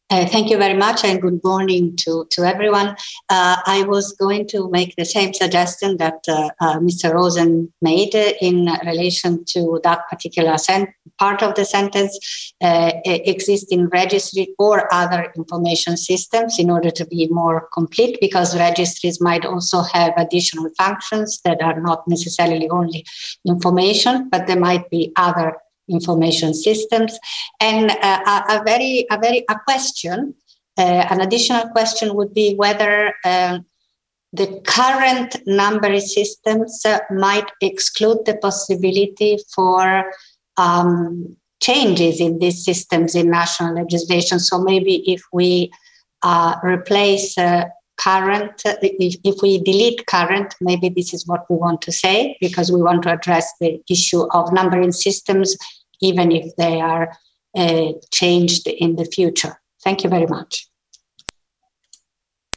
Thank you very much and good morning to everyone. I was going to make the same suggestion that Mr. Rosen made in relation to that particular part of the sentence, existing registry or other information systems in order to be more complete, because registries might also have additional functions that are not necessarily only information, but there might be other information systems. And a question, an additional question would be whether the current number systems might exclude the possibility for changes in these systems in national legislation. So maybe if we replace current, if we delete current, maybe this is what we want to say, because we want to address the issue of numbering systems, even if they are changed in the future. Thank you very much.